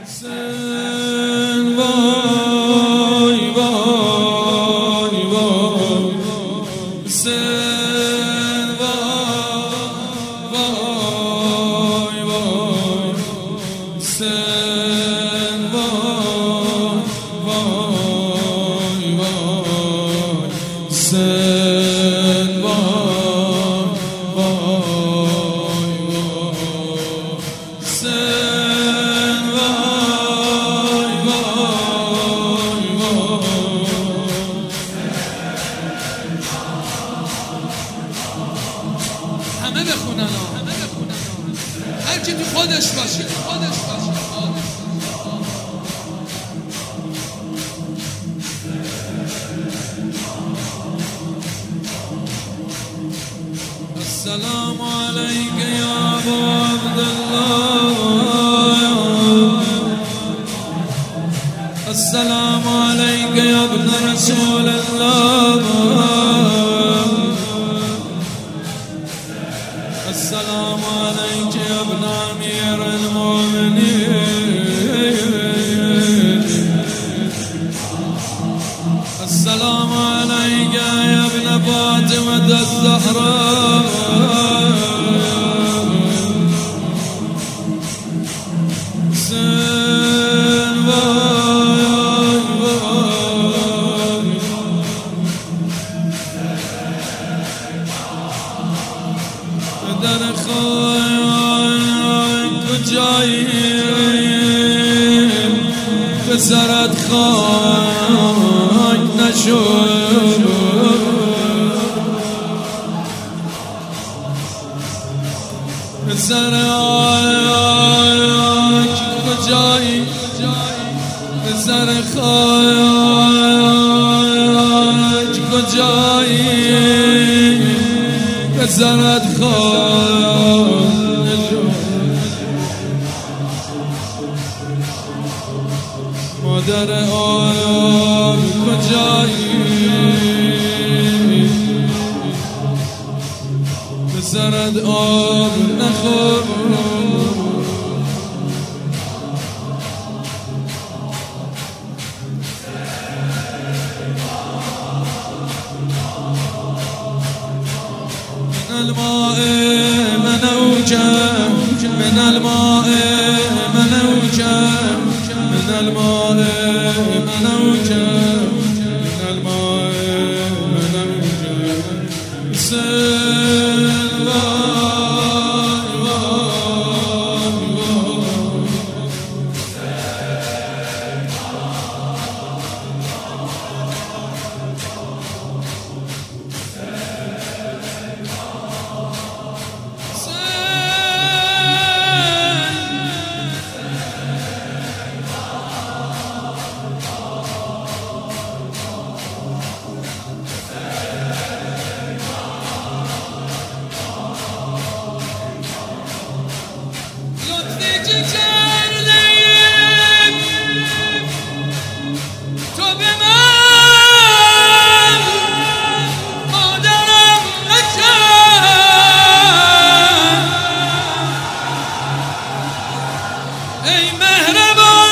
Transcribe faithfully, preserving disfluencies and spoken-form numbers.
حسین وای وای وای حسین وای وای وای حسین وای وای وای حسین وای وای وای حسین وای وای وای همه بخونن همه بخونن هر کی تو خودش باشه خودش باشه السلام عليك يا أبا عبد الله السلام عليك يا ابن رسول الله السلام عليك يا ابن أمير المؤمنين السلام عليك يا ابن فاطمة الزهراء حسين وای وای پدر خاک کجایی پسرت خاک نشد پسر خاک کجایی پسر خاک کجایی پسرت خاک نشد مادر آب کجایی پسرت آب نخور من الماء منوجم من الماء منوجم من الماء منوجم من الماء منوجم حسين وای وای وای ای مهربان